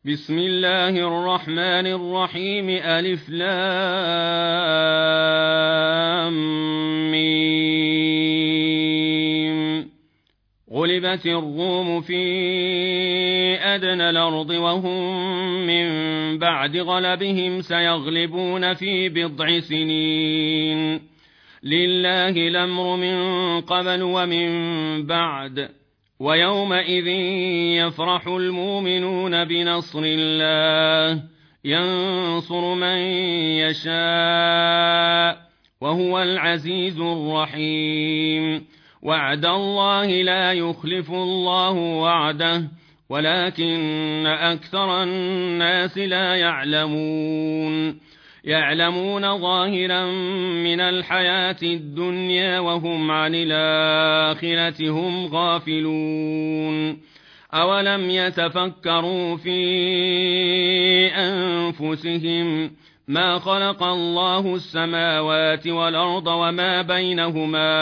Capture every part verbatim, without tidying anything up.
بسم الله الرحمن الرحيم ألف لام ميم. غلبت الروم في أدنى الأرض وهم من بعد غلبهم سيغلبون في بضع سنين. لله الأمر من قبل ومن بعد، ويومئذ يفرح المؤمنون بنصر الله ينصر من يشاء وهو العزيز الرحيم. وعد الله لا يخلف الله وعده ولكن أكثر الناس لا يعلمون. يعلمون ظاهرا من الحياة الدنيا وهم عن الآخرة هم غافلون. أولم يتفكروا في أنفسهم ما خلق الله السماوات والأرض وما بينهما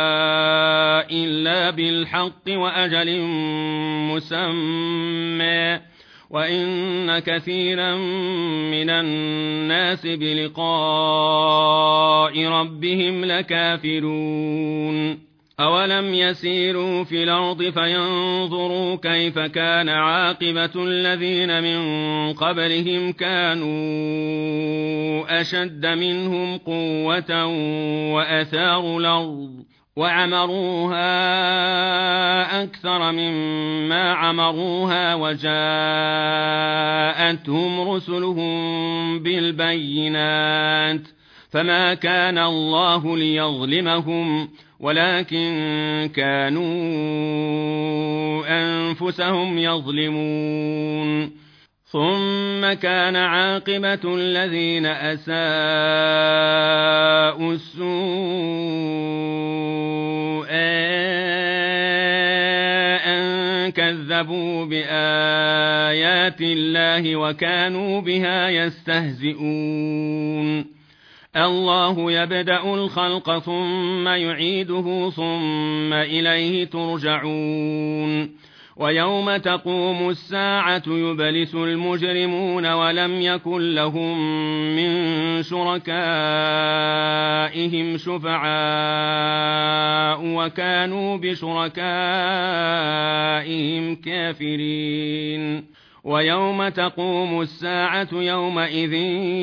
إلا بالحق وأجل مسمى، وإن كثيرا من الناس بلقاء ربهم لكافرون. أولم يسيروا في الأرض فينظروا كيف كان عاقبة الذين من قبلهم كانوا أشد منهم قوة وأثاروا الأرض وعمروها أكثر مما عمروها وجاءتهم رسلهم بالبينات، فما كان الله ليظلمهم ولكن كانوا أنفسهم يظلمون. ثم كان عاقبة الذين أساءوا السوء أن كذبوا بآيات الله وكانوا بها يستهزئون. الله يبدأ الخلق ثم يعيده ثم إليه ترجعون. ويوم تقوم الساعة يبلس المجرمون ولم يكن لهم من شركائهم شفعاء وكانوا بشركائهم كافرين. ويوم تقوم الساعة يومئذ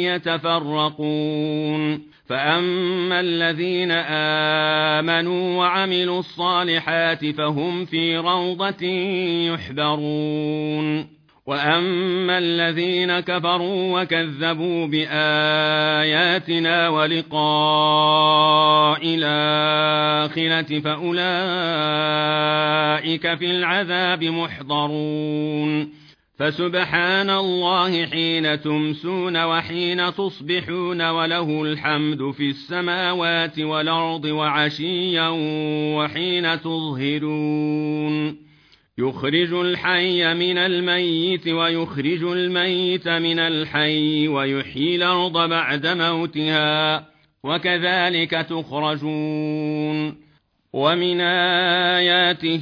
يتفرقون، فأما الذين آمنوا وعملوا الصالحات فهم في روضة يحبرون، وأما الذين كفروا وكذبوا بآياتنا ولقاء الآخرة فأولئك في العذاب محضرون. فسبحان الله حين تمسون وحين تصبحون وله الحمد في السماوات والأرض وعشيا وحين تظهرون. يخرج الحي من الميت ويخرج الميت من الحي ويحيي الأرض بعد موتها وكذلك تخرجون. ومن آياته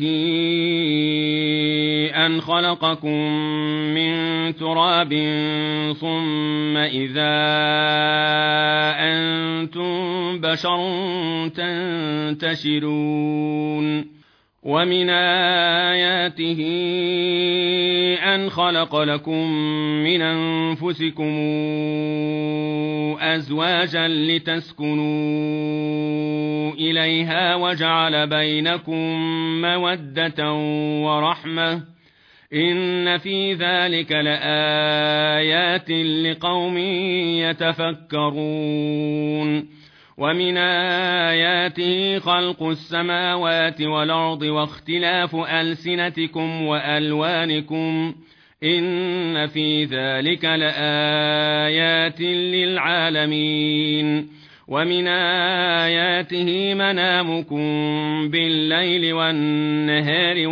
أن خلقكم من تراب ثم إذا أنتم بشر تنتشرون. ومن آياته أن خلق لكم من أنفسكم أزواجا لتسكنوا إليها وجعل بينكم مودة ورحمة إن في ذلك لآيات لقوم يتفكرون. ومن آياته خلق السماوات والأرض واختلاف ألسنتكم وألوانكم إن في ذلك لآيات للعالمين. ومن آياته منامكم بالليل والنهار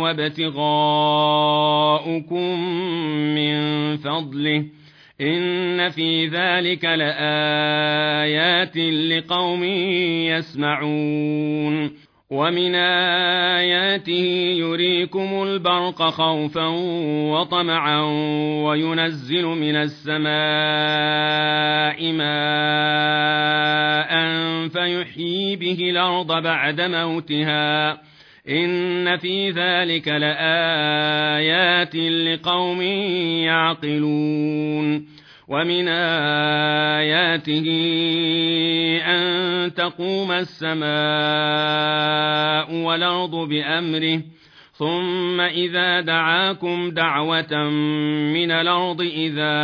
وابتغاؤكم من فضله إن في ذلك لآيات لقوم يسمعون. ومن آياته يريكم البرق خوفا وطمعا وينزل من السماء ماء فيحيي به الأرض بعد موتها إن في ذلك لآيات لقوم يعقلون ومن آياته أن تقوم السماء والأرض بأمره ثم إذا دعاكم دعوة من الأرض إذا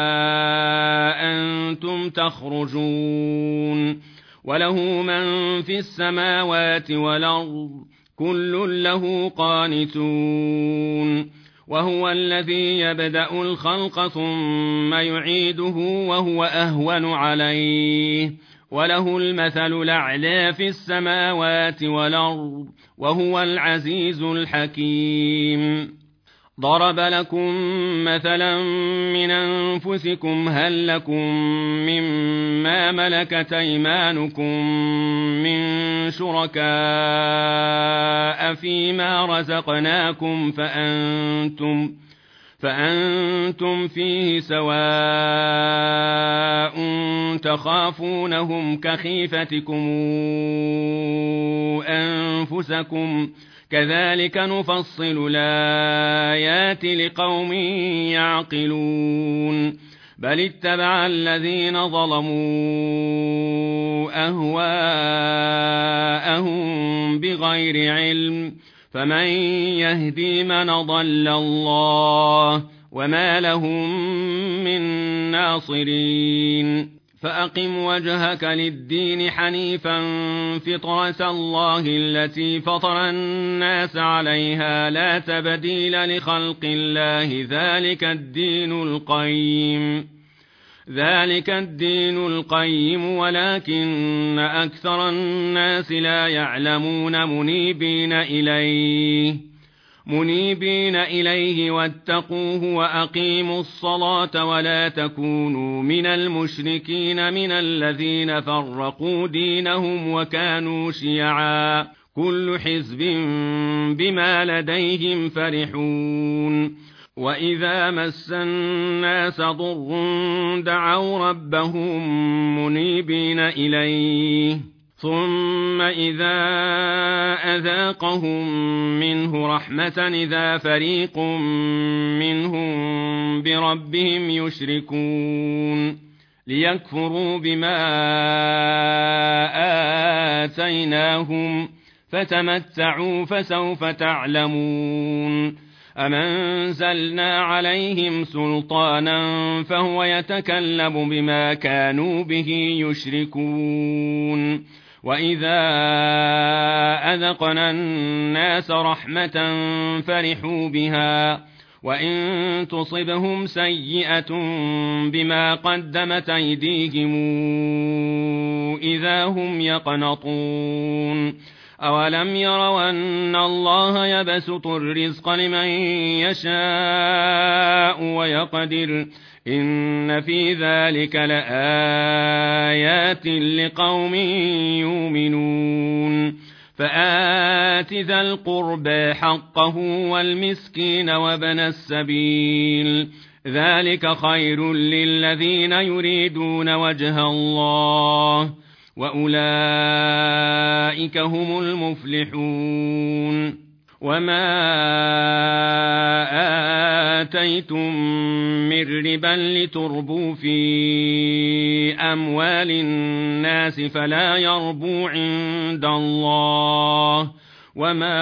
أنتم تخرجون وله من في السماوات والأرض كل له قانتون وهو الذي يبدأ الخلق ثم يعيده وهو أهون عليه وله المثل الأعلى في السماوات والأرض وهو العزيز الحكيم ضرب لكم مثلا من أنفسكم هل لكم مما ملكت أيمانكم من شركاء فيما رزقناكم فأنتم فأنتم فيه سواء تخافونهم كخيفتكم أنفسكم كذلك نفصل الآيات لقوم يعقلون بل اتبع الذين ظلموا أهواءهم بغير علم فمن يهدي من ضل الله وما لهم من ناصرين فأقم وجهك للدين حنيفا فطرة الله التي فطر الناس عليها لا تبديل لخلق الله ذلك الدين القيم ذلك الدين القيم ولكن أكثر الناس لا يعلمون منيبين إليه منيبين إليه واتقوه وأقيموا الصلاة ولا تكونوا من المشركين من الذين فرقوا دينهم وكانوا شيعا كل حزب بما لديهم فرحون وإذا مس الناس ضر دعوا ربهم منيبين إليه ثم إذا أذاقهم منه رحمة إذا فريق منهم بربهم يشركون ليكفروا بما آتيناهم فتمتعوا فسوف تعلمون أم أنزلنا عليهم سلطانا فهو يتكلم بما كانوا به يشركون وإذا أذقنا الناس رحمة فرحوا بها وإن تصبهم سيئة بما قدمت أيديهم إذا هم يقنطون أولم يروا أن الله يبسط الرزق لمن يشاء ويقدر إن في ذلك لآيات لقوم يؤمنون فآت ذا القربى حقه والمسكين وابن السبيل ذلك خير للذين يريدون وجه الله وأولئك هم المفلحون وما آتيتم من ربا لتربوا في أموال الناس فلا يربو عند الله وما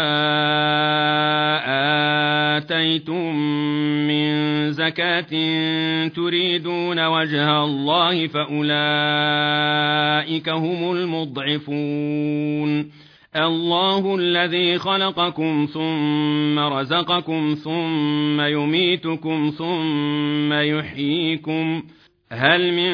آتيتم من زكاة تريدون وجه الله فأولئك هم المضعفون الله الذي خلقكم ثم رزقكم ثم يميتكم ثم يحييكم هل من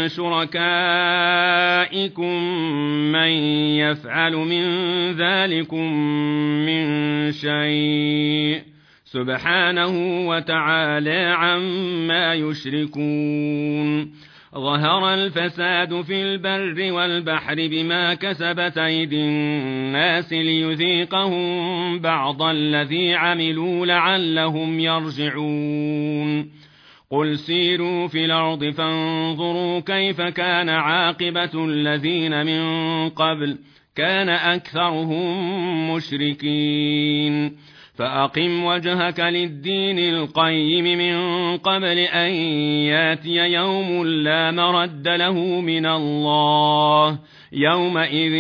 شركائكم من يفعل من ذلكم من شيء سبحانه وتعالى عما يشركون ظهر الفساد في البر والبحر بما كسبت أيدي الناس ليذيقهم بعض الذي عملوا لعلهم يرجعون قل سيروا في الأرض فانظروا كيف كان عاقبة الذين من قبل كان أكثرهم مشركين فأقم وجهك للدين القيم من قبل أن ياتي يوم لا مرد له من الله يومئذ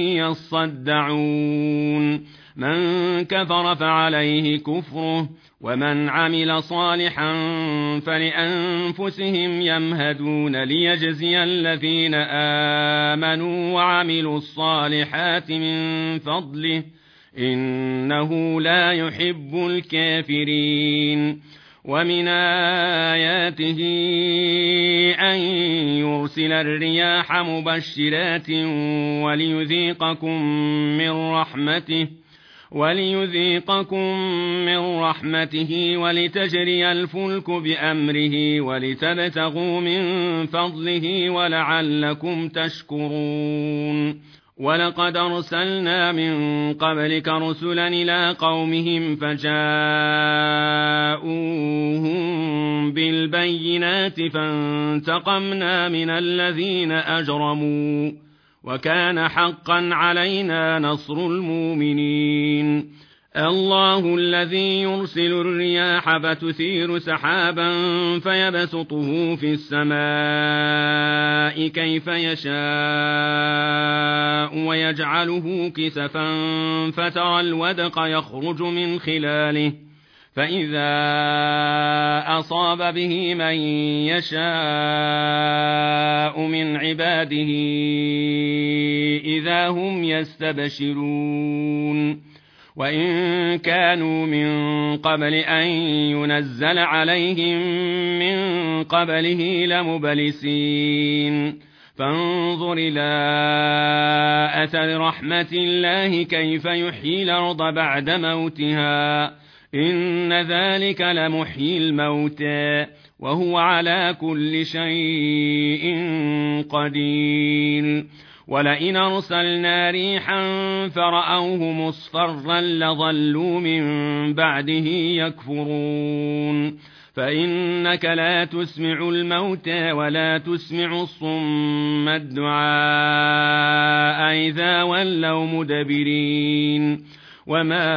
يصدعون من كفر فعليه كفره ومن عمل صالحا فلأنفسهم يمهدون ليجزي الذين آمنوا وعملوا الصالحات من فضله إنه لا يحب الكافرين ومن آياته أن يرسل الرياح مبشرات وليذيقكم من رحمته وليذيقكم من رحمته ولتجري الفلك بأمره ولتبتغوا من فضله ولعلكم تشكرون ولقد أرسلنا من قبلك رسلا إلى قومهم فجاءوهم بالبينات فانتقمنا من الذين أجرموا وكان حقا علينا نصر المؤمنين الله الذي يرسل الرياح فتثير سحابا فيبسطه في السماء كيف يشاء ويجعله كسفا فترى الودق يخرج من خلاله فإذا أصاب به من يشاء من عباده إذا هم يستبشرون وإن كانوا من قبل أن ينزل عليهم من قبله لمبلسين فانظر إلى أثر رحمة الله كيف يحيي الأرض بعد موتها إن ذلك لمحيي الموتى وهو على كل شيء قدير ولئن أرسلنا ريحا فرأوه مصفرا لظلوا من بعده يكفرون فإنك لا تسمع الموتى ولا تسمع الصم الدعاء إذا ولوا مدبرين وما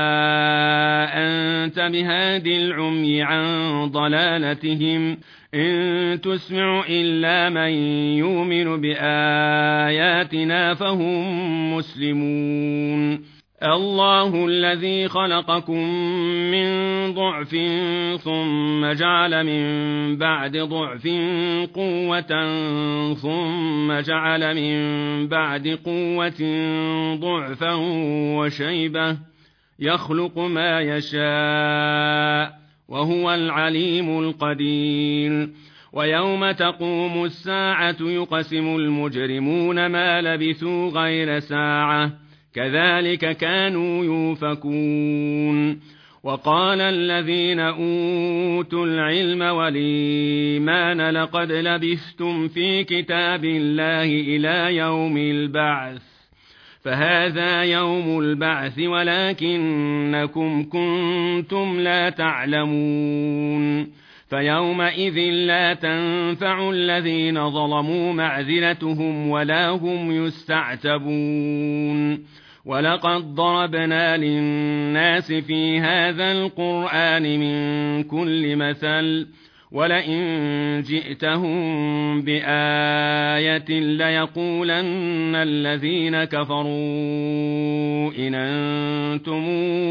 أنت بهاد العمي عن ضلالتهم إن تسمع إلا من يؤمن بآياتنا فهم مسلمون الله الذي خلقكم من ضعف ثم جعل من بعد ضعف قوة ثم جعل من بعد قوة ضعفا وشيبة يخلق ما يشاء وهو العليم القدير ويوم تقوم الساعة يقسم المجرمون ما لبثوا غير ساعة كذلك كانوا يؤفكون وقال الذين أوتوا العلم والإيمان لقد لبثتم في كتاب الله إلى يوم البعث فهذا يوم البعث ولكنكم كنتم لا تعلمون فيومئذ لا تنفع الذين ظلموا معذرتهم ولا هم يستعتبون ولقد ضربنا للناس في هذا القرآن من كل مثل ولئن جئتهم بآية ليقولن الذين كفروا إن أنتم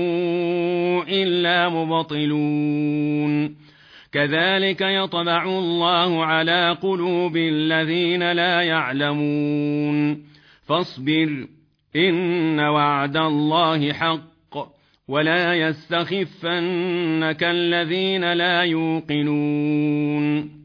إلا مبطلون كذلك يطبع الله على قلوب الذين لا يعلمون فاصبر إن وعد الله حق ولا يستخفنك الذين لا يوقنون